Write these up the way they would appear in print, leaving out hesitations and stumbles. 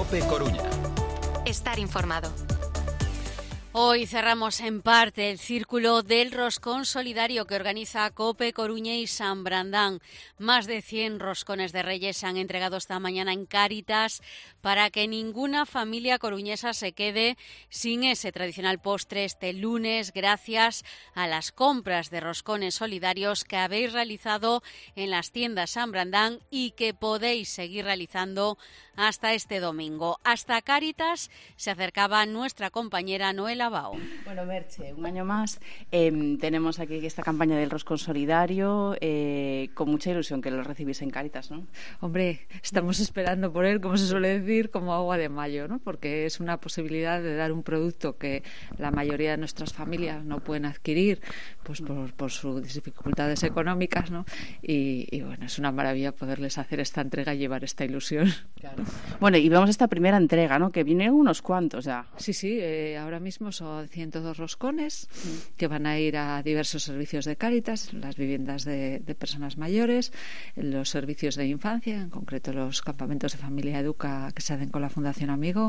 COPE Coruña. Estar informado. Hoy cerramos en parte el círculo del roscón solidario que organiza COPE Coruña y San Brandán. Más de 100 roscones de Reyes se han entregado esta mañana en Cáritas para que ninguna familia coruñesa se quede sin ese tradicional postre este lunes, gracias a las compras de roscones solidarios que habéis realizado en las tiendas San Brandán y que podéis seguir realizando hasta este domingo. Hasta Cáritas se acercaba nuestra compañera Noela Bao. Bueno, Merche, un año más tenemos aquí esta campaña del roscón solidario, con mucha ilusión que lo recibís en Cáritas, ¿no? Hombre, estamos esperando por él, como se suele decir, como agua de mayo, ¿no? Porque es una posibilidad de dar un producto que la mayoría de nuestras familias no pueden adquirir, pues por sus dificultades económicas, ¿no? Y bueno, es una maravilla poderles hacer esta entrega y llevar esta ilusión. Claro. Bueno, y vemos esta primera entrega, ¿no? Que vienen unos cuantos ya. Sí, ahora mismo son 102 roscones que van a ir a diversos servicios de Cáritas, las viviendas de personas mayores, los servicios de infancia, en concreto los campamentos de familia Educa que se hacen con la Fundación Amigo,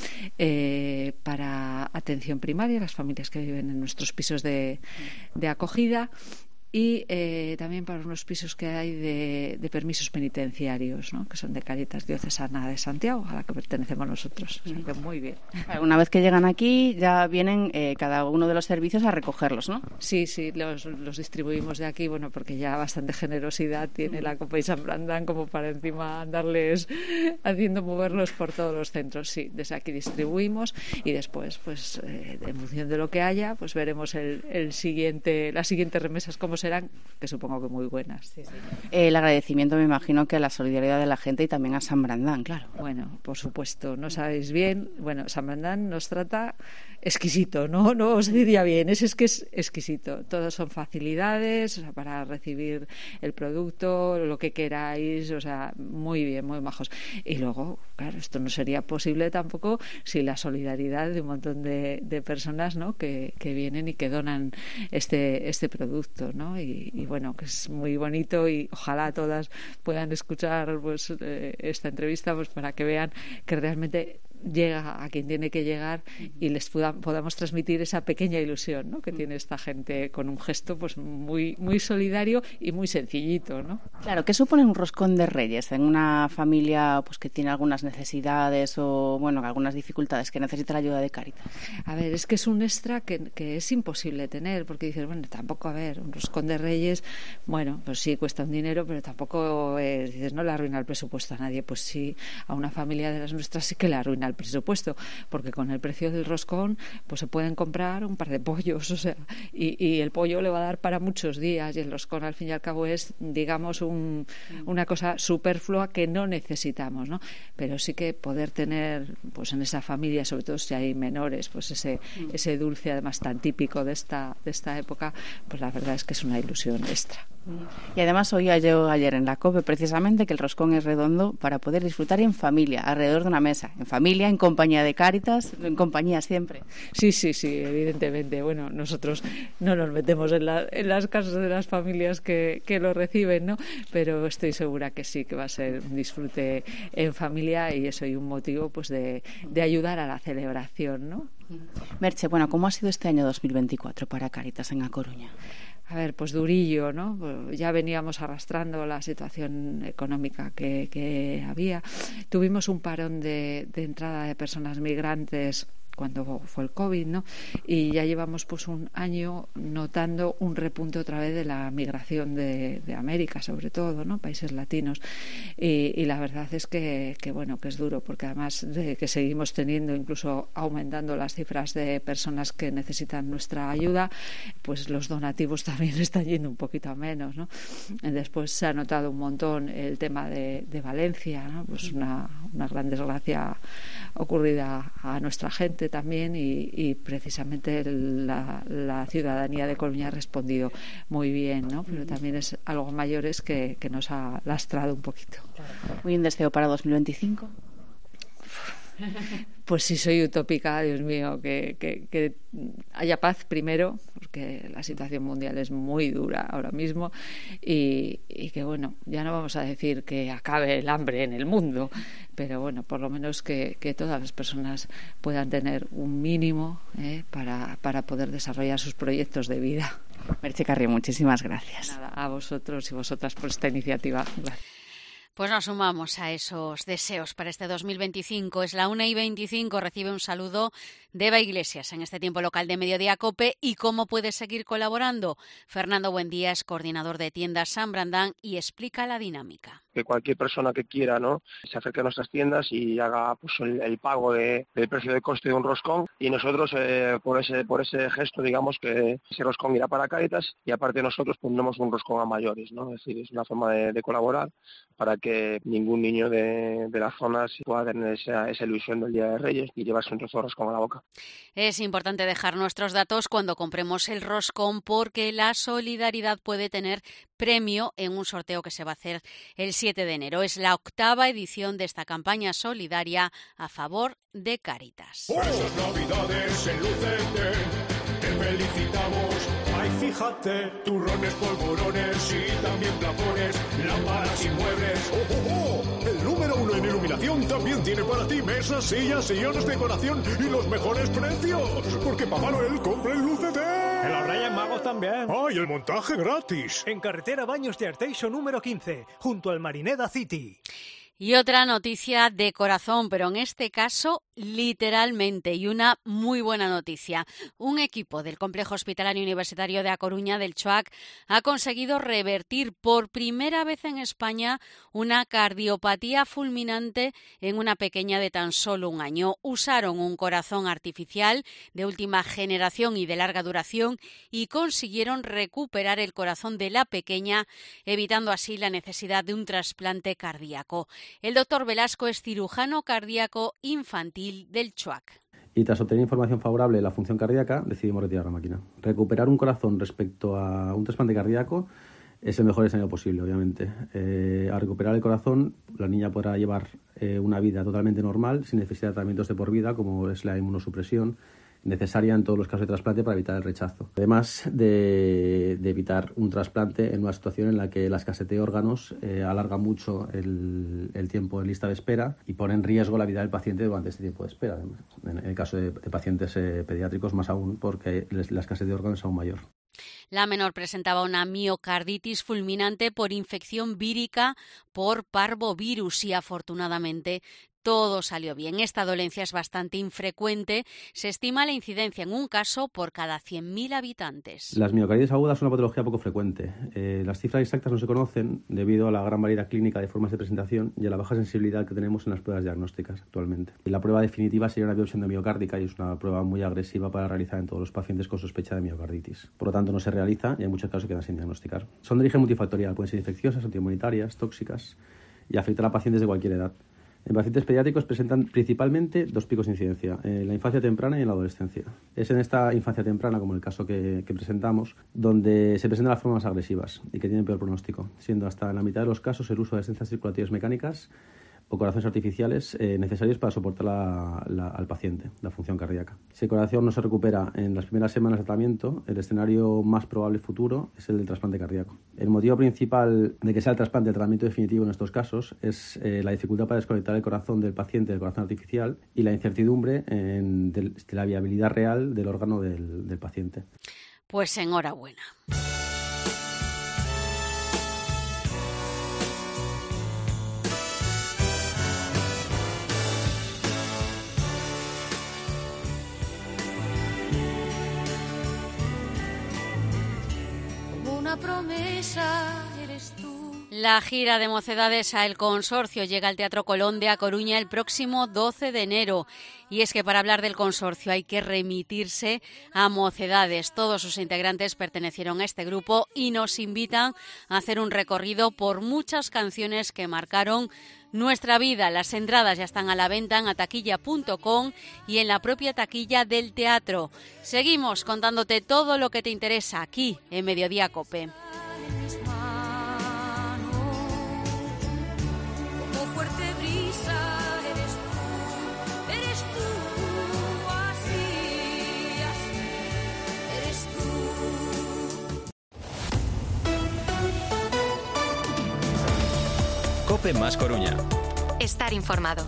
para atención primaria, las familias que viven en nuestros pisos de acogida, y también para unos pisos que hay de permisos penitenciarios, ¿no? Que son de Cáritas Diocesana de Santiago, a la que pertenecemos nosotros. O sea que muy bien. Una vez que llegan aquí, ya vienen cada uno de los servicios a recogerlos, ¿no? Sí, los distribuimos de aquí, bueno, porque ya bastante generosidad tiene la COPE y San Brandán como para encima andarles haciendo moverlos por todos los centros. Sí, desde aquí distribuimos y después, pues, en función de lo que haya, pues veremos las siguientes remesas como serán, que supongo que muy buenas. Sí. El agradecimiento, me imagino, que a la solidaridad de la gente y también a San Brandán, claro. Bueno, por supuesto, no sabéis bien, bueno, San Brandán nos trata exquisito, no os diría bien, es que es exquisito. Todos son facilidades, o sea, para recibir el producto, lo que queráis, o sea, muy bien, muy majos. Y luego, claro, esto no sería posible tampoco sin la solidaridad de un montón de personas, ¿no? que vienen y que donan este producto, ¿no? Y bueno, que es muy bonito y ojalá todas puedan escuchar pues esta entrevista, pues para que vean que realmente llega a quien tiene que llegar y les podamos transmitir esa pequeña ilusión, ¿no? Que tiene esta gente con un gesto pues muy, muy solidario y muy sencillito, ¿no? Claro, ¿qué supone un roscón de Reyes en una familia pues que tiene algunas necesidades o bueno, algunas dificultades, que necesita la ayuda de Cáritas? A ver, es que es un extra que es imposible tener, porque dices, bueno, tampoco, a ver, un roscón de Reyes, bueno, pues sí, cuesta un dinero, pero tampoco dices, no le arruina el presupuesto a nadie. Pues sí, a una familia de las nuestras sí que le arruina el presupuesto, porque con el precio del roscón pues se pueden comprar un par de pollos, o sea, y el pollo le va a dar para muchos días, y el roscón al fin y al cabo es, digamos, una cosa superflua que no necesitamos, ¿no? Pero sí que poder tener pues en esa familia, sobre todo si hay menores, pues ese dulce además tan típico de esta época, pues la verdad es que es una ilusión extra. Y además oía yo ayer en la COPE precisamente que el roscón es redondo para poder disfrutar en familia, alrededor de una mesa, en familia, en compañía de Cáritas, en compañía siempre. Sí, evidentemente. Bueno, nosotros no nos metemos en las casas de las familias que lo reciben, ¿no? Pero estoy segura que sí, que va a ser un disfrute en familia y eso, y un motivo pues de ayudar a la celebración, ¿no? Merche, bueno, ¿cómo ha sido este año 2024 para Cáritas en A Coruña? A ver, pues durillo, ¿no? Pues ya veníamos arrastrando la situación económica que había. Tuvimos un parón de entrada de personas migrantes cuando fue el COVID, ¿no? Y ya llevamos pues un año notando un repunte otra vez de la migración de América, sobre todo, ¿no? Países latinos. Y la verdad es que bueno, que es duro, porque además de que seguimos teniendo, incluso aumentando las cifras de personas que necesitan nuestra ayuda, pues los donativos también están yendo un poquito a menos, ¿no? Después se ha notado un montón el tema de Valencia, ¿no? Pues una gran desgracia ocurrida a nuestra gente también, y precisamente la ciudadanía de Coruña ha respondido muy bien, ¿no? Pero también es algo mayores que nos ha lastrado un poquito. ¿Muy un deseo para 2025? Pues sí, soy utópica, Dios mío, que haya paz primero, porque la situación mundial es muy dura ahora mismo, y que, bueno, ya no vamos a decir que acabe el hambre en el mundo, pero bueno, por lo menos que todas las personas puedan tener un mínimo para poder desarrollar sus proyectos de vida. Merche Carrió, muchísimas gracias. Nada, a vosotros y vosotras por esta iniciativa. Gracias. Pues nos sumamos a esos deseos para este 2025. Es la 1:25, recibe un saludo de Eva Iglesias en este tiempo local de Mediodía COPE. ¿Y cómo puedes seguir colaborando? Fernando Buendía es coordinador de tiendas San Brandán y explica la dinámica. Que cualquier persona que quiera, ¿no?, se acerque a nuestras tiendas y haga pues el pago del precio de coste de un roscón, y nosotros por ese gesto, digamos que ese roscón irá para Cáritas, y aparte nosotros pondremos un roscón a mayores, ¿no? Es decir, es una forma de colaborar para que ningún niño de la zona pueda tener esa ilusión del Día de Reyes y llevarse un trozo de roscón a la boca. Es importante dejar nuestros datos cuando compremos el roscón, porque la solidaridad puede tener premio en un sorteo que se va a hacer el 7 de enero. Es la 8ª edición de esta campaña solidaria a favor de Cáritas. Por esas navidades en Lucete te felicitamos. Ay, fíjate, turrones, polvorones y también plafones, lámparas y muebles. ¡Oh, oh, oh! El número 1 en iluminación también tiene para ti mesas, sillas, sillones, decoración y los mejores precios. Porque Papá Noel compra en Lucete. En los Reyes Magos también. ¡Ay, el montaje gratis! En carretera Baños de Arteixo número 15, junto al Marineda City. Y otra noticia de corazón, pero en este caso literalmente, y una muy buena noticia. Un equipo del Complejo Hospitalario Universitario de A Coruña, del CHOAC, ha conseguido revertir por primera vez en España una cardiopatía fulminante en una pequeña de tan solo 1 año. Usaron un corazón artificial de última generación y de larga duración y consiguieron recuperar el corazón de la pequeña, evitando así la necesidad de un trasplante cardíaco. El doctor Velasco es cirujano cardíaco infantil del CHOAC. Y tras obtener información favorable de la función cardíaca, decidimos retirar la máquina. Recuperar un corazón respecto a un trasplante cardíaco es el mejor escenario posible, obviamente. Al recuperar el corazón, la niña podrá llevar una vida totalmente normal, sin necesidad de tratamientos de por vida, como es la inmunosupresión, necesaria en todos los casos de trasplante para evitar el rechazo. Además de evitar un trasplante en una situación en la que la escasez de órganos alarga mucho el tiempo en lista de espera y pone en riesgo la vida del paciente durante este tiempo de espera. En el caso de pacientes pediátricos más aún, porque la escasez de órganos es aún mayor. La menor presentaba una miocarditis fulminante por infección vírica por parvovirus y afortunadamente todo salió bien. Esta dolencia es bastante infrecuente. Se estima la incidencia en un caso por cada 100.000 habitantes. Las miocarditis agudas son una patología poco frecuente. Las cifras exactas no se conocen debido a la gran variedad clínica de formas de presentación y a la baja sensibilidad que tenemos en las pruebas diagnósticas actualmente. Y la prueba definitiva sería una biopsia endomiocárdica y es una prueba muy agresiva para realizar en todos los pacientes con sospecha de miocarditis. Por lo tanto, no se realiza y hay muchos casos que quedan sin diagnosticar. Son de origen multifactorial, pueden ser infecciosas, antiinmunitarias, tóxicas y afectan a pacientes de cualquier edad. En pacientes pediátricos presentan principalmente 2 picos de incidencia, en la infancia temprana y en la adolescencia. Es en esta infancia temprana, como el caso que presentamos, donde se presentan las formas más agresivas y que tienen peor pronóstico, siendo hasta en la mitad de los casos el uso de asistencias circulatorias mecánicas o corazones artificiales necesarios para soportar al paciente, la función cardíaca. Si el corazón no se recupera en las primeras semanas de tratamiento, el escenario más probable futuro es el del trasplante cardíaco. El motivo principal de que sea el trasplante el tratamiento definitivo en estos casos es la dificultad para desconectar el corazón del paciente del corazón artificial y la incertidumbre de la viabilidad real del órgano del paciente. Pues enhorabuena. Promesa eres tú. La gira de Mocedades a El Consorcio llega al Teatro Colón de A Coruña el próximo 12 de enero. Y es que para hablar del consorcio hay que remitirse a Mocedades. Todos sus integrantes pertenecieron a este grupo y nos invitan a hacer un recorrido por muchas canciones que marcaron nuestra vida. Las entradas ya están a la venta en ataquilla.com y en la propia taquilla del teatro. Seguimos contándote todo lo que te interesa aquí en Mediodía COPE. Como fuerte brisa eres tú. COPE más Coruña. Estar informado.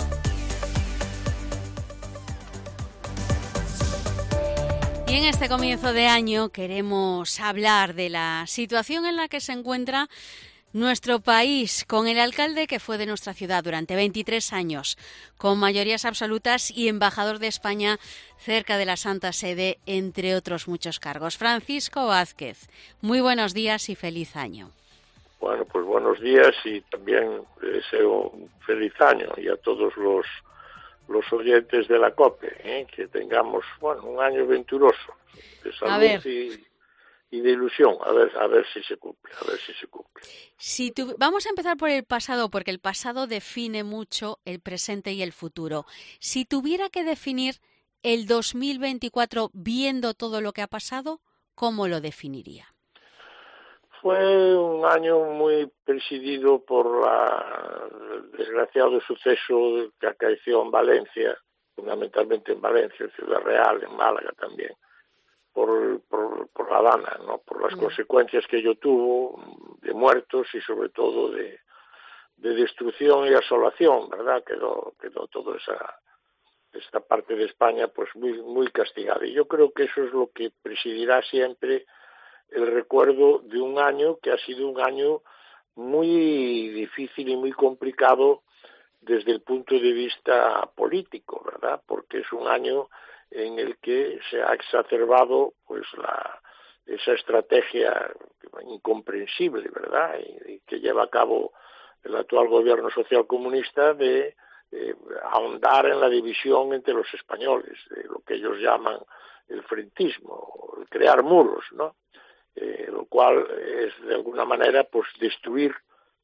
Y en este comienzo de año queremos hablar de la situación en la que se encuentra nuestro país, con el alcalde que fue de nuestra ciudad durante 23 años, con mayorías absolutas y embajador de España cerca de la Santa Sede, entre otros muchos cargos. Francisco Vázquez, muy buenos días y feliz año. Bueno, pues buenos días y también deseo un feliz año y a todos los oyentes de la COPE, que tengamos, bueno, un año venturoso de salud y de ilusión, a ver si se cumple, Vamos a empezar por el pasado, porque el pasado define mucho el presente y el futuro. Si tuviera que definir el 2024 viendo todo lo que ha pasado, ¿cómo lo definiría? Fue un año muy presidido por el desgraciado suceso que acaeció en Valencia, fundamentalmente en Valencia, en Ciudad Real, en Málaga también, por La Habana, ¿no? Por las consecuencias que ello tuvo de muertos y sobre todo de destrucción y asolación, ¿verdad? Quedó toda esta parte de España pues muy castigada. Y yo creo que eso es lo que presidirá siempre el recuerdo de un año que ha sido un año muy difícil y muy complicado desde el punto de vista político, ¿verdad? Porque es un año en el que se ha exacerbado pues esa estrategia incomprensible, ¿verdad? Y que lleva a cabo el actual gobierno socialcomunista de ahondar en la división entre los españoles, de lo que ellos llaman el frentismo, el crear muros, ¿no? Lo cual es de alguna manera pues destruir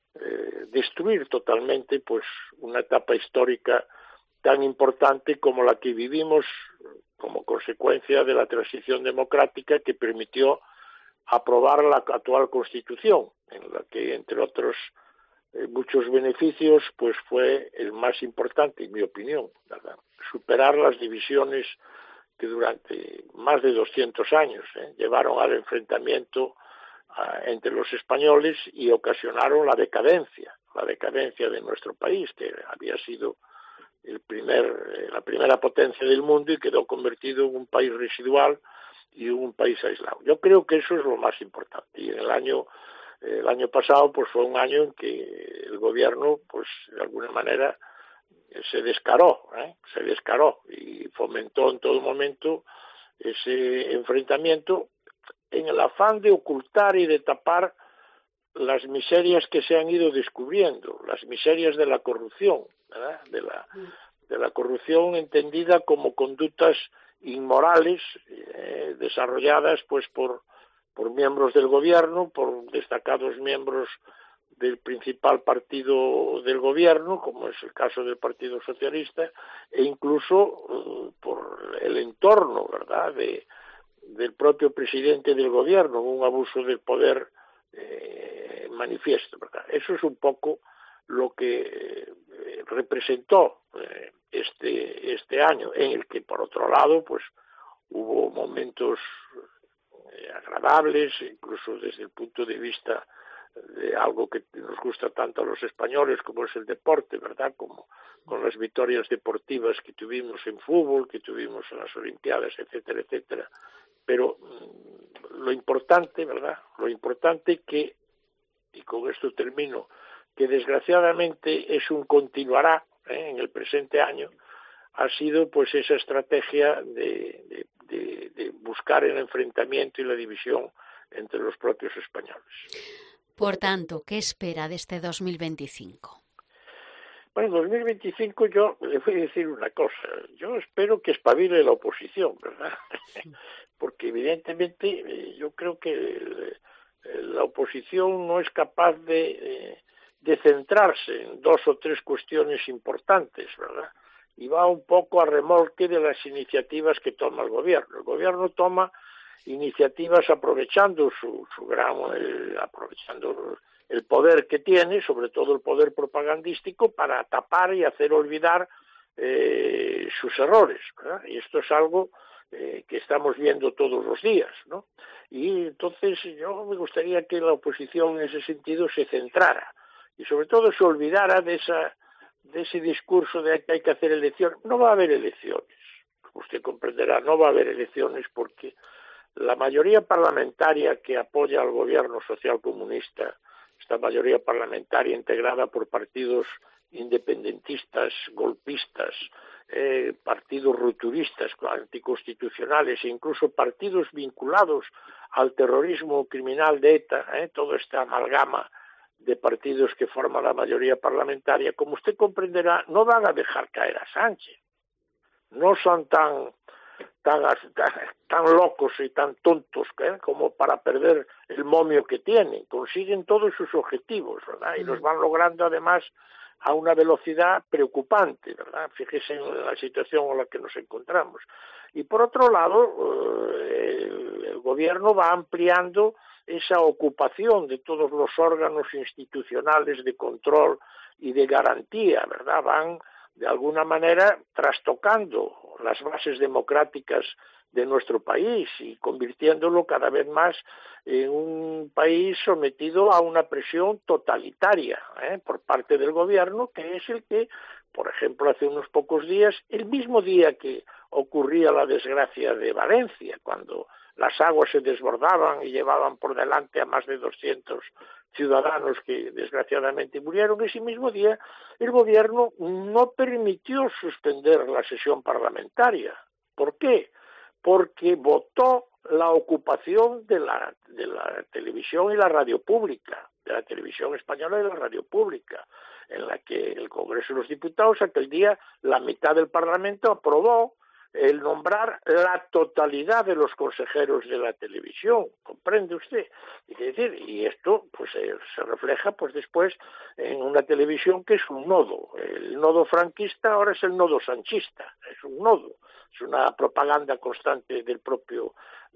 totalmente pues una etapa histórica tan importante como la que vivimos como consecuencia de la transición democrática que permitió aprobar la actual Constitución, en la que entre otros muchos beneficios pues fue el más importante, en mi opinión, ¿verdad? Superar las divisiones que durante más de 200 años llevaron al enfrentamiento entre los españoles y ocasionaron la decadencia de nuestro país, que había sido la primera potencia del mundo y quedó convertido en un país residual y en un país aislado. Yo creo que eso es lo más importante. Y el año pasado pues fue un año en que el gobierno pues de alguna manera se descaró y fomentó en todo momento ese enfrentamiento en el afán de ocultar y de tapar las miserias que se han ido descubriendo, las miserias de la corrupción, ¿verdad? De la corrupción entendida como conductas inmorales desarrolladas pues por miembros del gobierno, por destacados miembros del principal partido del gobierno, como es el caso del Partido Socialista, e incluso por el entorno, ¿verdad?, del propio presidente del gobierno, un abuso del poder manifiesto, ¿verdad? Eso es un poco lo que representó este año, en el que por otro lado pues hubo momentos agradables, incluso desde el punto de vista de algo que nos gusta tanto a los españoles como es el deporte, ¿verdad? Como con las victorias deportivas que tuvimos en fútbol, que tuvimos en las Olimpiadas, etcétera, etcétera. Pero lo importante, ¿verdad? Lo importante que, y con esto termino, que desgraciadamente es un continuará en el presente año, ha sido pues esa estrategia de buscar el enfrentamiento y la división entre los propios españoles. Por tanto, ¿qué espera de este 2025? Bueno, 2025 yo le voy a decir una cosa. Yo espero que espabile la oposición, ¿verdad? Porque evidentemente yo creo que la oposición no es capaz de centrarse en dos o tres cuestiones importantes, ¿verdad? Y va un poco a remolque de las iniciativas que toma el gobierno. El gobierno toma iniciativas aprovechando aprovechando el poder que tiene, sobre todo el poder propagandístico, para tapar y hacer olvidar sus errores, ¿verdad? Y esto es algo que estamos viendo todos los días, ¿no? Y entonces yo me gustaría que la oposición en ese sentido se centrara y sobre todo se olvidara de ese discurso de que hay que hacer elecciones. No va a haber elecciones, como usted comprenderá, no va a haber elecciones porque la mayoría parlamentaria que apoya al gobierno socialcomunista, esta mayoría parlamentaria integrada por partidos independentistas, golpistas, partidos rupturistas, anticonstitucionales e incluso partidos vinculados al terrorismo criminal de ETA, toda esta amalgama de partidos que forman la mayoría parlamentaria, como usted comprenderá, no van a dejar caer a Sánchez. No son tan locos y tan tontos como para perder el momio que tienen. Consiguen todos sus objetivos, ¿verdad? Y los van logrando además a una velocidad preocupante, ¿verdad? Fíjese en la situación en la que nos encontramos. Y por otro lado, el gobierno va ampliando esa ocupación de todos los órganos institucionales de control y de garantía, ¿verdad? Van de alguna manera trastocando las bases democráticas de nuestro país y convirtiéndolo cada vez más en un país sometido a una presión totalitaria por parte del gobierno, que es el que, por ejemplo, hace unos pocos días, el mismo día que ocurría la desgracia de Valencia, cuando las aguas se desbordaban y llevaban por delante a más de 200 ciudadanos que desgraciadamente murieron, ese mismo día el gobierno no permitió suspender la sesión parlamentaria. ¿Por qué? Porque votó la ocupación de la televisión y la radio pública, de la televisión española y la radio pública, en la que el Congreso de los Diputados aquel día la mitad del Parlamento aprobó el nombrar la totalidad de los consejeros de la televisión, ¿comprende usted? Es decir, y esto pues se refleja pues después en una televisión que es un nodo. El nodo franquista ahora es el nodo sanchista, es un nodo, es una propaganda constante del propio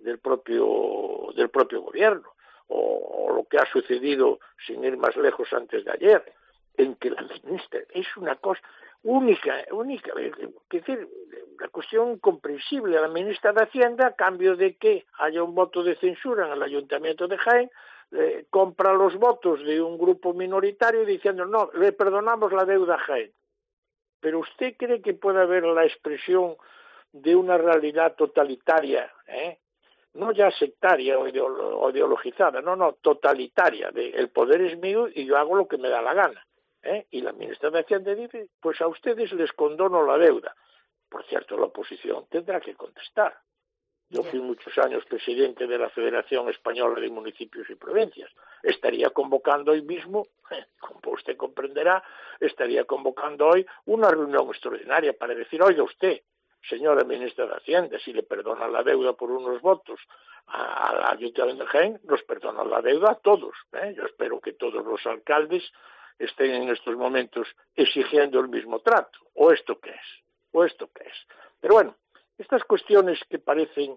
gobierno, o lo que ha sucedido, sin ir más lejos, antes de ayer, en que la ministra es una cosa única, es decir, la cuestión incomprensible. La ministra de Hacienda, a cambio de que haya un voto de censura en el Ayuntamiento de Jaén, compra los votos de un grupo minoritario diciendo no, le perdonamos la deuda a Jaén. Pero ¿usted cree que puede haber la expresión de una realidad totalitaria, no ya sectaria o ideologizada, no, totalitaria, de el poder es mío y yo hago lo que me da la gana? Y la ministra de Hacienda dice, pues a ustedes les condono la deuda. Por cierto, la oposición tendrá que contestar. Yo fui muchos años presidente de la Federación Española de Municipios y Provincias. Estaría convocando hoy mismo, como usted comprenderá, estaría convocando hoy una reunión extraordinaria para decir, oiga usted, señora ministra de Hacienda, si le perdonan la deuda por unos votos al Ayuntamiento de Jaén, nos perdonan la deuda a todos. Yo espero que todos los alcaldes estén en estos momentos exigiendo el mismo trato. ¿O esto qué es? Pero bueno, estas cuestiones que parecen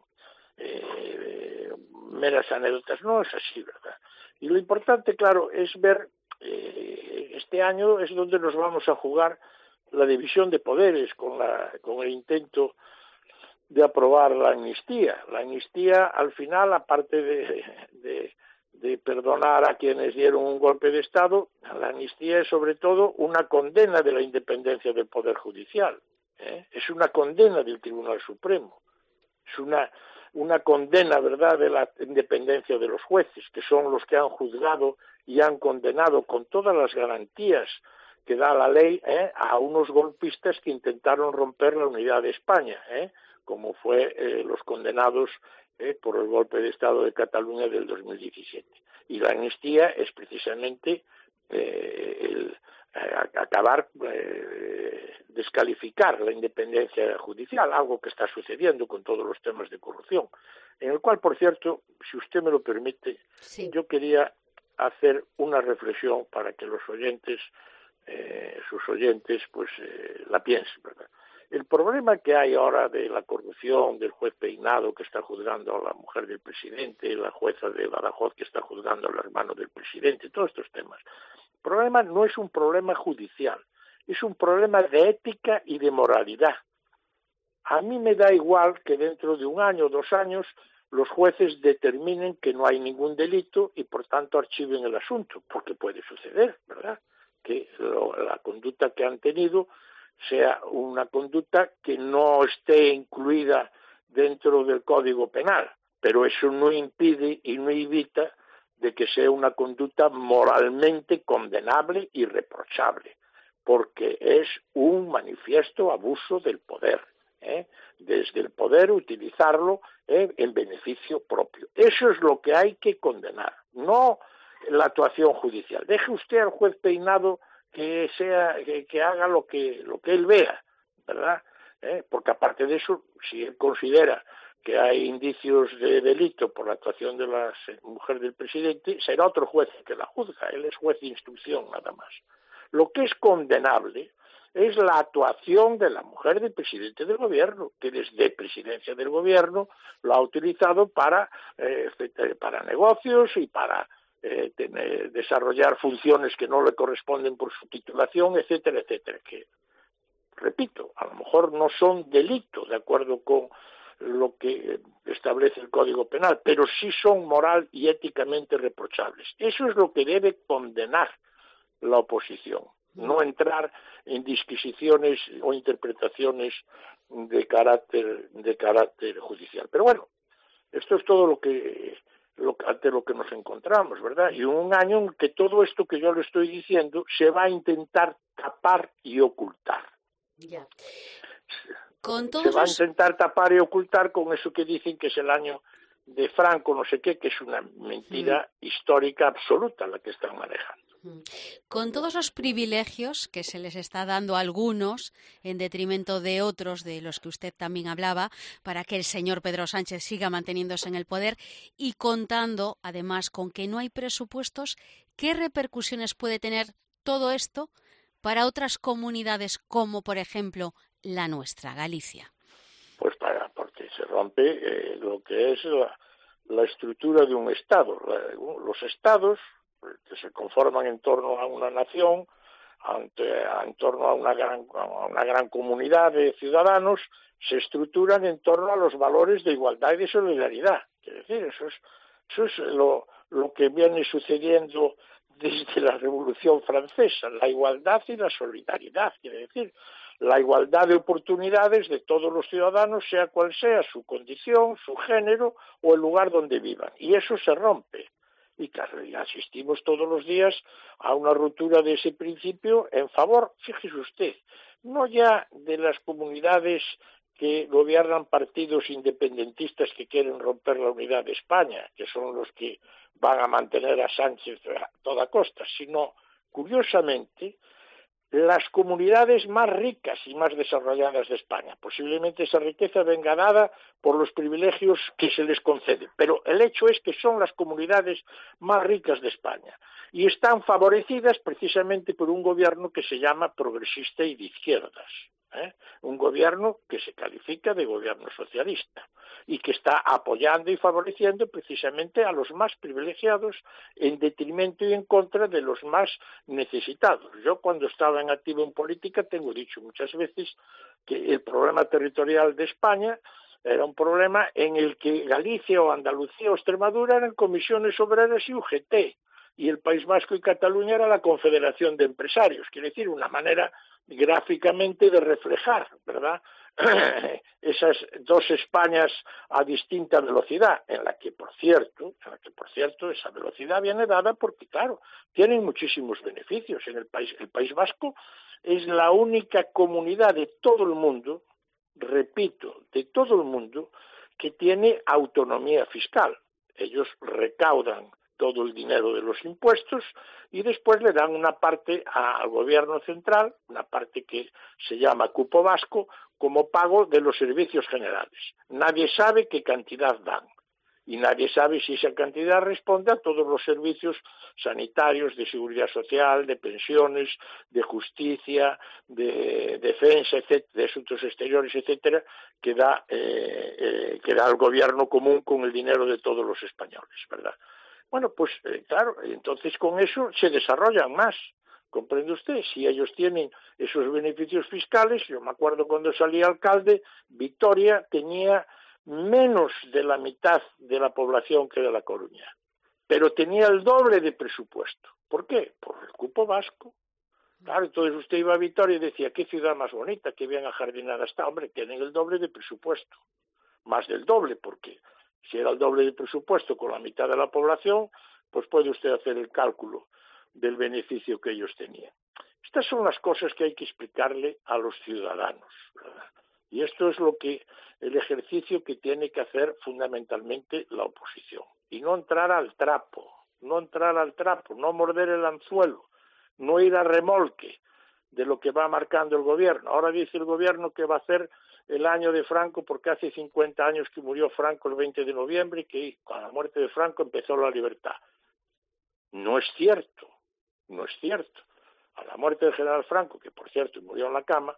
meras anécdotas, no es así, ¿verdad? Y lo importante, claro, es ver, este año es donde nos vamos a jugar la división de poderes con el intento de aprobar la amnistía. La amnistía, al final, aparte de perdonar a quienes dieron un golpe de Estado, la amnistía es sobre todo una condena de la independencia del Poder Judicial. Es una condena del Tribunal Supremo. Es una condena, ¿verdad?, de la independencia de los jueces, que son los que han juzgado y han condenado con todas las garantías que da la ley a unos golpistas que intentaron romper la unidad de España, como fue los condenados por el golpe de Estado de Cataluña del 2017. Y la amnistía es precisamente acabar, descalificar la independencia judicial, algo que está sucediendo con todos los temas de corrupción, en el cual, por cierto, si usted me lo permite, sí, yo quería hacer una reflexión para que los oyentes, sus oyentes, pues la piensen, ¿verdad? El problema que hay ahora de la corrupción, del juez Peinado que está juzgando a la mujer del presidente, la jueza de Badajoz que está juzgando al hermano del presidente, todos estos temas. El problema no es un problema judicial, es un problema de ética y de moralidad. A mí me da igual que dentro de 1 año o 2 años los jueces determinen que no hay ningún delito y por tanto archiven el asunto, porque puede suceder, ¿verdad? que han tenido sea una conducta que no esté incluida dentro del Código Penal, pero eso no impide y no evita de que sea una conducta moralmente condenable y reprochable, porque es un manifiesto abuso del poder, desde el poder utilizarlo en beneficio propio. Eso es lo que hay que condenar, no la actuación judicial. Deje usted al juez Peinado que haga lo que él vea, ¿verdad? Porque aparte de eso, si él considera que hay indicios de delito por la actuación de la mujer del presidente, será otro juez que la juzga, él es juez de instrucción nada más. Lo que es condenable es la actuación de la mujer del presidente del gobierno, que desde presidencia del gobierno lo ha utilizado para negocios y para desarrollar funciones que no le corresponden por su titulación, etcétera, etcétera, que, repito, a lo mejor no son delitos de acuerdo con lo que establece el Código Penal, pero sí son moral y éticamente reprochables. Eso es lo que debe condenar la oposición, no entrar en disquisiciones o interpretaciones de carácter judicial. Pero bueno, esto es todo ante lo que nos encontramos, ¿verdad? Y un año en que todo esto que yo le estoy diciendo se va a intentar tapar y ocultar. Ya. Se va a intentar tapar y ocultar con eso que dicen que es el año de Franco, no sé qué, que es una mentira histórica absoluta la que están manejando. Con todos los privilegios que se les está dando a algunos en detrimento de otros, de los que usted también hablaba, para que el señor Pedro Sánchez siga manteniéndose en el poder y contando, además, con que no hay presupuestos, ¿qué repercusiones puede tener todo esto para otras comunidades como, por ejemplo, la nuestra, Galicia? Pues porque se rompe lo que es la estructura de un Estado. Los Estados que se conforman en torno a una nación, en torno a una gran comunidad de ciudadanos, se estructuran en torno a los valores de igualdad y de solidaridad. Quiere decir, eso es lo que viene sucediendo desde la Revolución Francesa, la igualdad y la solidaridad. Quiere decir, la igualdad de oportunidades de todos los ciudadanos, sea cual sea su condición, su género o el lugar donde vivan. Y eso se rompe. Y claro, asistimos todos los días a una ruptura de ese principio en favor, fíjese usted, no ya de las comunidades que gobiernan partidos independentistas que quieren romper la unidad de España, que son los que van a mantener a Sánchez a toda costa, sino, curiosamente, las comunidades más ricas y más desarrolladas de España. Posiblemente esa riqueza venga dada por los privilegios que se les conceden, pero el hecho es que son las comunidades más ricas de España y están favorecidas precisamente por un gobierno que se llama progresista y de izquierdas, un gobierno que se califica de gobierno socialista y que está apoyando y favoreciendo precisamente a los más privilegiados en detrimento y en contra de los más necesitados. Yo cuando estaba en activo en política tengo dicho muchas veces que el problema territorial de España era un problema en el que Galicia o Andalucía o Extremadura eran comisiones obreras y UGT, y el País Vasco y Cataluña era la Confederación de Empresarios. Quiere decir, una manera gráficamente de reflejar, ¿verdad?, esas dos Españas a distinta velocidad, en la que por cierto esa velocidad viene dada porque, claro, tienen muchísimos beneficios. En el País Vasco es la única comunidad de todo el mundo, repito, de todo el mundo, que tiene autonomía fiscal. Ellos recaudan todo el dinero de los impuestos y después le dan una parte al gobierno central, una parte que se llama cupo vasco, como pago de los servicios generales. Nadie sabe qué cantidad dan y nadie sabe si esa cantidad responde a todos los servicios sanitarios, de seguridad social, de pensiones, de justicia, de defensa, etcétera, de asuntos exteriores, etcétera, que da el gobierno común con el dinero de todos los españoles, ¿verdad? Bueno, pues claro, entonces con eso se desarrollan más. ¿Comprende usted? Si ellos tienen esos beneficios fiscales, yo me acuerdo cuando salí alcalde, Vitoria tenía menos de la mitad de la población que de La Coruña, pero tenía el doble de presupuesto. ¿Por qué? Por el cupo vasco. Claro, entonces usted iba a Vitoria y decía, qué ciudad más bonita, qué bien ajardinada está. Hombre, tienen el doble de presupuesto, más del doble, porque si era el doble de presupuesto con la mitad de la población, pues puede usted hacer el cálculo del beneficio que ellos tenían. Estas son las cosas que hay que explicarle a los ciudadanos, ¿verdad? Y esto es el ejercicio que tiene que hacer fundamentalmente la oposición. Y no entrar al trapo, no morder el anzuelo, no ir a remolque de lo que va marcando el gobierno. Ahora dice el gobierno que va a hacer el año de Franco porque hace 50 años que murió Franco el 20 de noviembre y que con la muerte de Franco empezó la libertad. No es cierto. A la muerte del general Franco, que por cierto murió en la cama,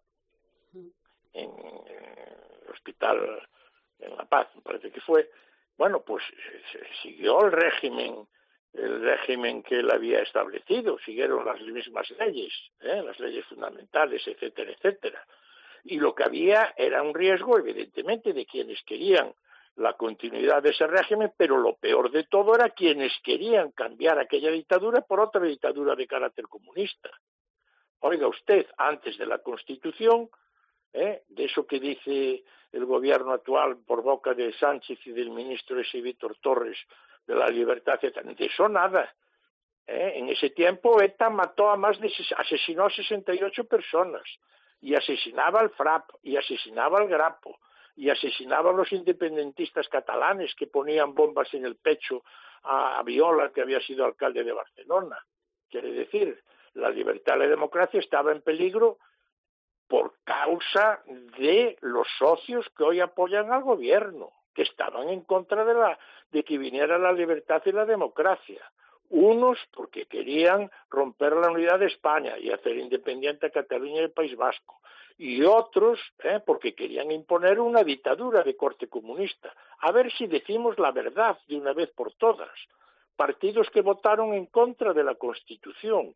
en el hospital en La Paz, me parece que fue, bueno, pues se siguió el régimen que él había establecido, siguieron las mismas leyes, las leyes fundamentales, etcétera, etcétera. Y lo que había era un riesgo, evidentemente, de quienes querían la continuidad de ese régimen, pero lo peor de todo era quienes querían cambiar aquella dictadura por otra dictadura de carácter comunista. Oiga usted, antes de la Constitución, de eso que dice el gobierno actual por boca de Sánchez y del ministro ese Víctor Torres, de la libertad, etc., de eso nada. En ese tiempo ETA asesinó a 68 personas, y asesinaba al FRAP, y asesinaba al Grapo, y asesinaba a los independentistas catalanes que ponían bombas en el pecho a Viola, que había sido alcalde de Barcelona. Quiere decir, la libertad y la democracia estaba en peligro por causa de los socios que hoy apoyan al gobierno, que estaban en contra de que viniera la libertad y la democracia. Unos porque querían romper la unidad de España y hacer independiente a Cataluña y el País Vasco, y otros porque querían imponer una dictadura de corte comunista. A ver si decimos la verdad de una vez por todas. Partidos que votaron en contra de la Constitución,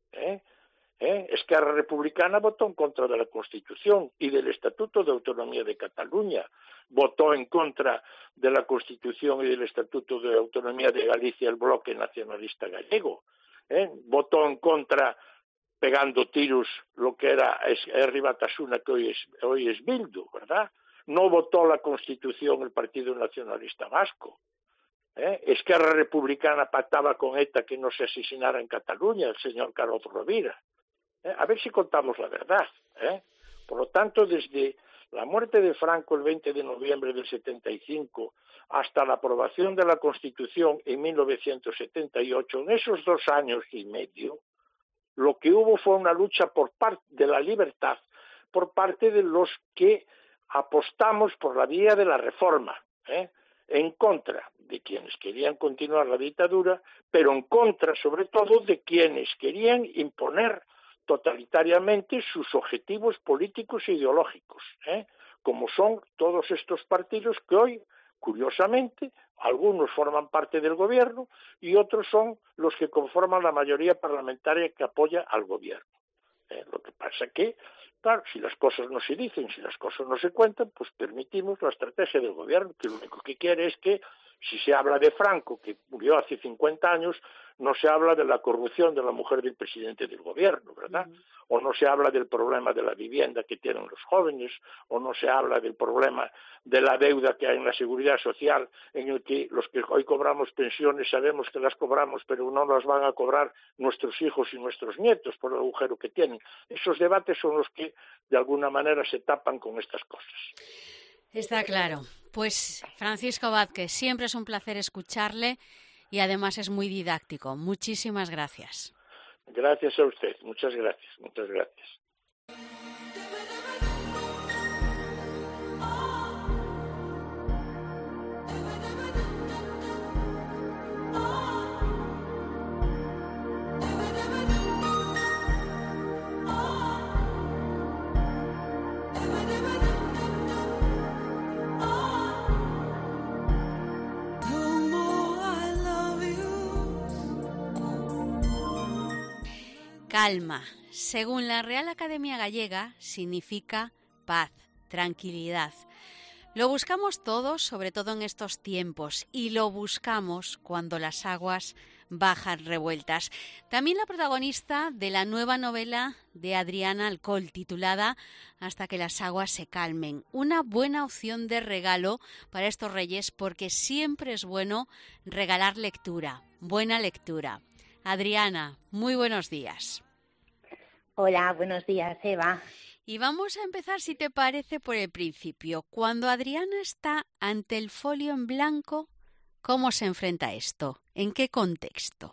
Esquerra Republicana votó en contra de la Constitución y del Estatuto de Autonomía de Cataluña, votó en contra de la Constitución y del Estatuto de Autonomía de Galicia el Bloque Nacionalista Gallego, votó en contra, pegando tiros, lo que era Herri Batasuna, que hoy es Bildu, ¿verdad? No votó la Constitución el Partido Nacionalista Vasco. Esquerra Republicana pactaba con ETA que no se asesinara en Cataluña el señor Carlos Rovira. A ver si contamos la verdad. Por lo tanto, desde la muerte de Franco el 20 de noviembre del 75 hasta la aprobación de la Constitución en 1978, en esos 2 años y medio, lo que hubo fue una lucha por parte de la libertad, por parte de los que apostamos por la vía de la reforma, en contra de quienes querían continuar la dictadura, pero en contra, sobre todo, de quienes querían imponer totalitariamente sus objetivos políticos e ideológicos, como son todos estos partidos que hoy, curiosamente, algunos forman parte del gobierno y otros son los que conforman la mayoría parlamentaria que apoya al gobierno. Lo que pasa que, claro, si las cosas no se dicen, si las cosas no se cuentan, pues permitimos la estrategia del gobierno, que lo único que quiere es que, si se habla de Franco, que murió hace 50 años, no se habla de la corrupción de la mujer del presidente del gobierno, ¿verdad? O no se habla del problema de la vivienda que tienen los jóvenes, o no se habla del problema de la deuda que hay en la seguridad social, en el que los que hoy cobramos pensiones sabemos que las cobramos, pero no las van a cobrar nuestros hijos y nuestros nietos por el agujero que tienen. Esos debates son los que, de alguna manera, se tapan con estas cosas. Está claro. Pues Francisco Vázquez, siempre es un placer escucharle y además es muy didáctico. Muchísimas gracias. Gracias a usted. Muchas gracias. Muchas gracias. Calma, según la Real Academia Gallega, significa paz, tranquilidad. Lo buscamos todos, sobre todo en estos tiempos, y lo buscamos cuando las aguas bajan revueltas. También la protagonista de la nueva novela de Adriana Alcoll, titulada Hasta que las aguas se calmen. Una buena opción de regalo para estos Reyes, porque siempre es bueno regalar lectura, buena lectura. Adriana, muy buenos días. Hola, buenos días, Eva. Y vamos a empezar, si te parece, por el principio. Cuando Adriana está ante el folio en blanco, ¿cómo se enfrenta a esto? ¿En qué contexto?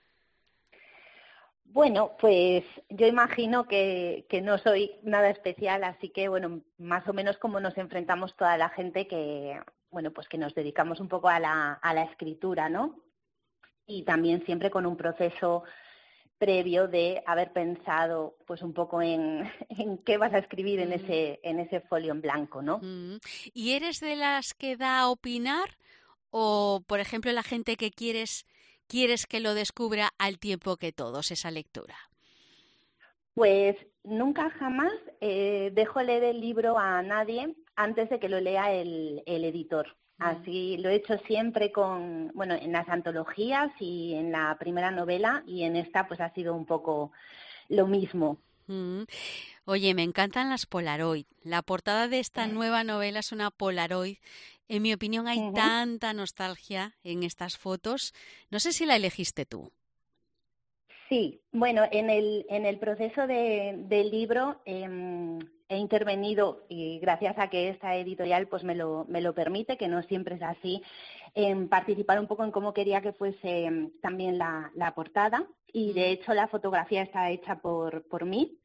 Bueno, pues yo imagino que no soy nada especial, así que, bueno, más o menos como nos enfrentamos toda la gente que, bueno, pues que nos dedicamos un poco a la escritura, ¿no? Y también siempre con un proceso previo de haber pensado pues un poco en qué vas a escribir en ese folio en blanco, ¿no? ¿Y eres de las que da a opinar o, por ejemplo, la gente que quieres que lo descubra al tiempo que todos esa lectura? Pues nunca jamás dejo leer el libro a nadie antes de que lo lea el editor. Así lo he hecho siempre en las antologías y en la primera novela, y en esta pues ha sido un poco lo mismo. Oye, me encantan las Polaroid. La portada de esta nueva novela es una Polaroid. En mi opinión hay tanta nostalgia en estas fotos. No sé si la elegiste tú. Sí, bueno, en el proceso del libro he intervenido, y gracias a que esta editorial pues me lo permite, que no siempre es así, en participar un poco en cómo quería que fuese también la portada, y de hecho la fotografía está hecha por mí.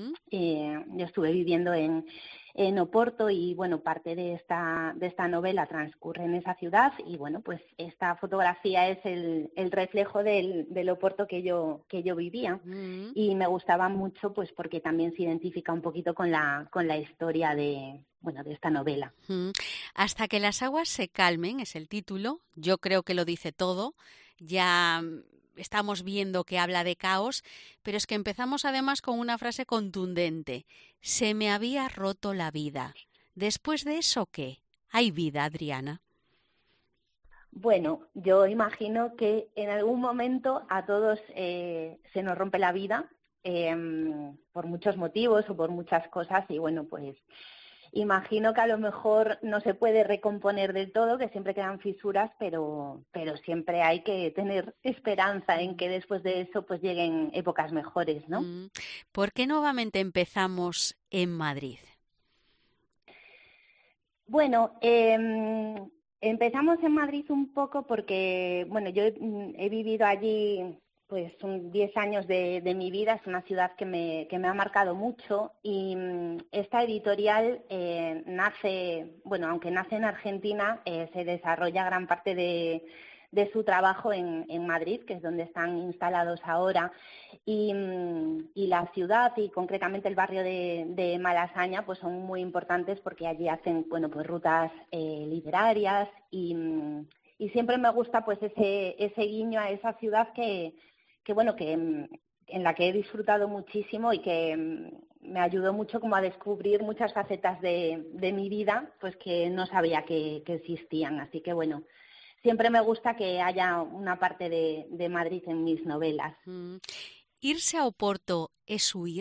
Yo estuve viviendo en Oporto y bueno, parte de esta novela transcurre en esa ciudad, y bueno, pues esta fotografía es el reflejo del Oporto que yo vivía, y me gustaba mucho pues porque también se identifica un poquito con la historia de esta novela. Hasta que las aguas se calmen es el título. Yo creo que lo dice todo. Ya estamos viendo que habla de caos, pero es que empezamos además con una frase contundente. Se me había roto la vida. ¿Después de eso qué? ¿Hay vida, Adriana? Bueno, yo imagino que en algún momento a todos se nos rompe la vida por muchos motivos o por muchas cosas, y bueno, pues imagino que a lo mejor no se puede recomponer del todo, que siempre quedan fisuras, pero siempre hay que tener esperanza en que después de eso pues lleguen épocas mejores, ¿no? ¿Por qué nuevamente empezamos en Madrid? Bueno, empezamos en Madrid un poco porque, bueno, yo he vivido allí pues 10 años de mi vida. Es una ciudad que me ha marcado mucho, y esta editorial aunque nace en Argentina, se desarrolla gran parte de su trabajo en Madrid, que es donde están instalados ahora, y la ciudad y concretamente el barrio de Malasaña pues son muy importantes porque allí hacen pues rutas literarias, y siempre me gusta pues ese guiño a esa ciudad que en la que he disfrutado muchísimo y que me ayudó mucho como a descubrir muchas facetas de mi vida pues que no sabía que existían. Así que bueno, siempre me gusta que haya una parte de Madrid en mis novelas. ¿Irse a Oporto es huir?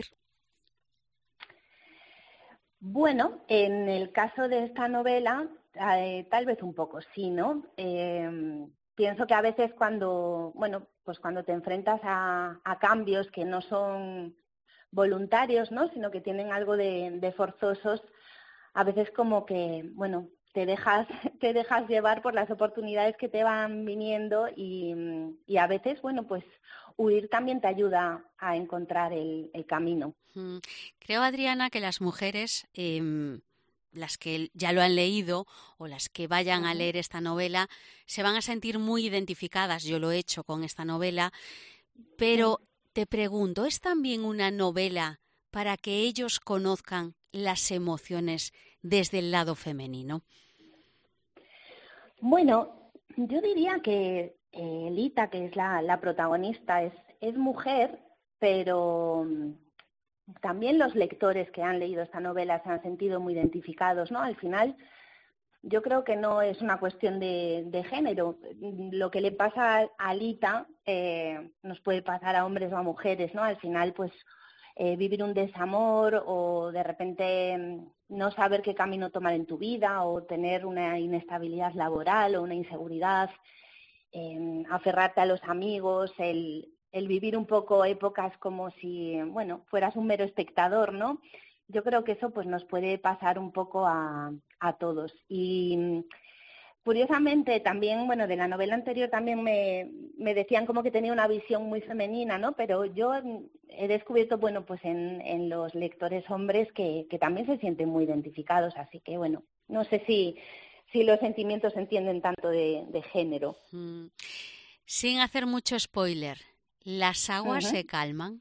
Bueno, en el caso de esta novela, tal vez un poco sí, ¿no? Pienso que a veces cuando te enfrentas a cambios que no son voluntarios, ¿no?, sino que tienen algo de forzosos, a veces como que, bueno, te dejas llevar por las oportunidades que te van viniendo, y a veces, bueno, pues huir también te ayuda a encontrar el camino. Creo, Adriana, que las mujeres, las que ya lo han leído o las que vayan a leer esta novela, se van a sentir muy identificadas. Yo lo he hecho con esta novela, pero te pregunto, ¿es también una novela para que ellos conozcan las emociones desde el lado femenino? Bueno, yo diría que Lita, que es la protagonista, es mujer, pero también los lectores que han leído esta novela se han sentido muy identificados, ¿no? Al final yo creo que no es una cuestión de género. Lo que le pasa a Lita nos puede pasar a hombres o a mujeres, ¿no? Al final, pues, vivir un desamor o de repente no saber qué camino tomar en tu vida o tener una inestabilidad laboral o una inseguridad, aferrarte a los amigos, el vivir un poco épocas como si, bueno, fueras un mero espectador, ¿no? Yo creo que eso pues nos puede pasar un poco a todos. Y curiosamente también, bueno, de la novela anterior también me decían como que tenía una visión muy femenina, ¿no? Pero yo he descubierto, bueno, pues en los lectores hombres que también se sienten muy identificados, así que bueno, no sé si los sentimientos se entienden tanto de género. Sin hacer mucho spoiler, ¿las aguas se calman?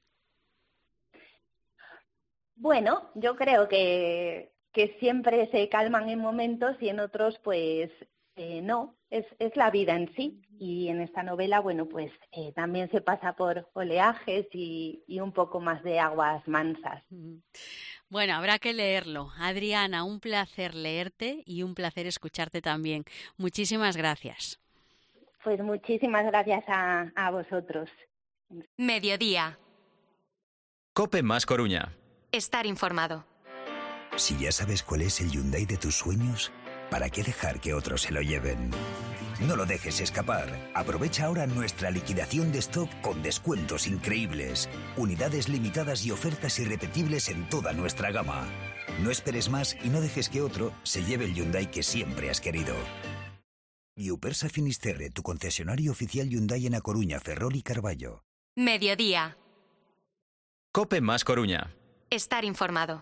Bueno, yo creo que siempre se calman en momentos y en otros pues no, es la vida en sí. Y en esta novela, bueno, pues también se pasa por oleajes y un poco más de aguas mansas. Bueno, habrá que leerlo. Adriana, un placer leerte y un placer escucharte también. Muchísimas gracias. Pues muchísimas gracias a vosotros. Mediodía. COPE más Coruña. Estar informado. Si ya sabes cuál es el Hyundai de tus sueños, ¿para qué dejar que otros se lo lleven? No lo dejes escapar. Aprovecha ahora nuestra liquidación de stock con descuentos increíbles, unidades limitadas y ofertas irrepetibles en toda nuestra gama. No esperes más y no dejes que otro se lleve el Hyundai que siempre has querido. Yupersa Finisterre, tu concesionario oficial Hyundai en A Coruña, Ferrol y Carballo. Mediodía. COPE más Coruña. Estar informado.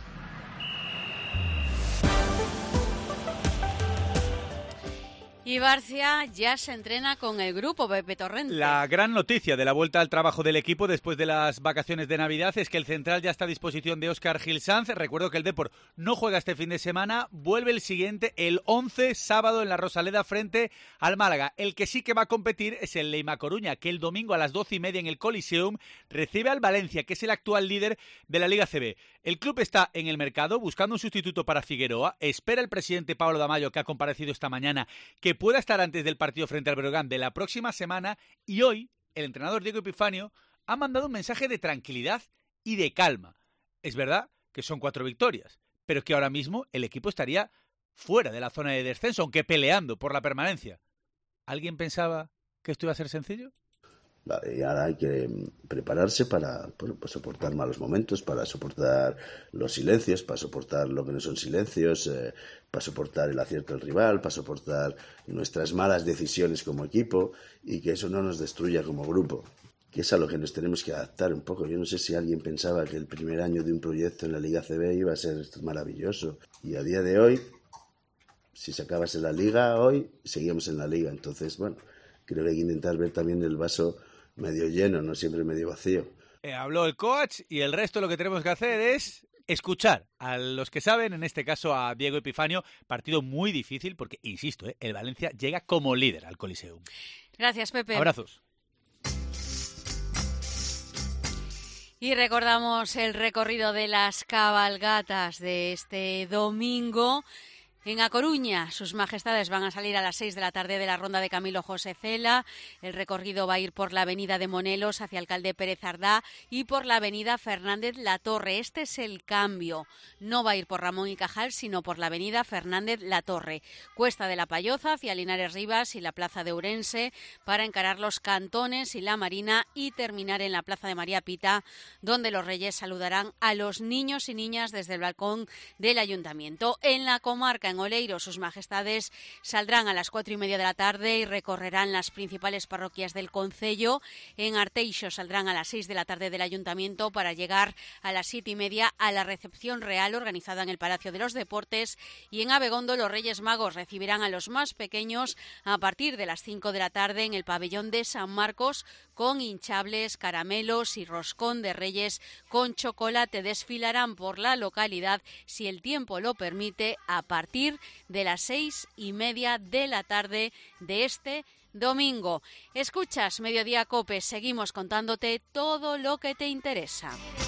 Y Barcia ya se entrena con el grupo, Pepe Torrente. La gran noticia de la vuelta al trabajo del equipo después de las vacaciones de Navidad es que el central ya está a disposición de Óscar Gil Sanz. Recuerdo que el Depor no juega este fin de semana, vuelve el siguiente, el 11, sábado en la Rosaleda frente al Málaga. El que sí que va a competir es el Leima Coruña, que el domingo a las 12:30 en el Coliseum recibe al Valencia, que es el actual líder de la Liga CB. El club está en el mercado buscando un sustituto para Figueroa. Espera el presidente Pablo Damayo, que ha comparecido esta mañana, que pueda estar antes del partido frente al Breogán de la próxima semana, y hoy el entrenador Diego Epifanio ha mandado un mensaje de tranquilidad y de calma. Es verdad que son 4 victorias, pero que ahora mismo el equipo estaría fuera de la zona de descenso, aunque peleando por la permanencia. ¿Alguien pensaba que esto iba a ser sencillo? Vale, y ahora hay que prepararse para pues soportar malos momentos, para soportar los silencios, para soportar lo que no son silencios, para soportar el acierto del rival, para soportar nuestras malas decisiones como equipo y que eso no nos destruya como grupo, que es a lo que nos tenemos que adaptar un poco. Yo no sé si alguien pensaba que el primer año de un proyecto en la Liga CB iba a ser maravilloso, y a día de hoy, si se acabase la Liga hoy, seguíamos en la Liga. Entonces, bueno, creo que hay que intentar ver también el vaso medio lleno, no siempre medio vacío. Habló el coach y el resto lo que tenemos que hacer es escuchar a los que saben, en este caso a Diego Epifanio. Partido muy difícil porque, insisto, el Valencia llega como líder al Coliseum. Gracias, Pepe. Abrazos. Y recordamos el recorrido de las cabalgatas de este domingo. En A Coruña, sus majestades van a salir a las 6 de la tarde de la ronda de Camilo José Cela. El recorrido va a ir por la avenida de Monelos hacia Alcalde Pérez Ardá y por la avenida Fernández Latorre. Este es el cambio. No va a ir por Ramón y Cajal, sino por la avenida Fernández Latorre. Cuesta de la Payoza hacia Linares Rivas y la plaza de Ourense para encarar los Cantones y la Marina y terminar en la plaza de María Pita, donde los Reyes saludarán a los niños y niñas desde el balcón del Ayuntamiento. En la comarca, en Oleiro, sus majestades saldrán a las 4:30 de la tarde y recorrerán las principales parroquias del concello. En Arteixo saldrán a las 6 de la tarde del Ayuntamiento para llegar a las 7:30 a la recepción real organizada en el Palacio de los Deportes, y en Abegondo los Reyes Magos recibirán a los más pequeños a partir de las 5 de la tarde en el pabellón de San Marcos con hinchables, caramelos y roscón de Reyes con chocolate. Desfilarán por la localidad, si el tiempo lo permite, a partir de las 6:30 de la tarde de este domingo. Escuchas Mediodía COPE, seguimos contándote todo lo que te interesa.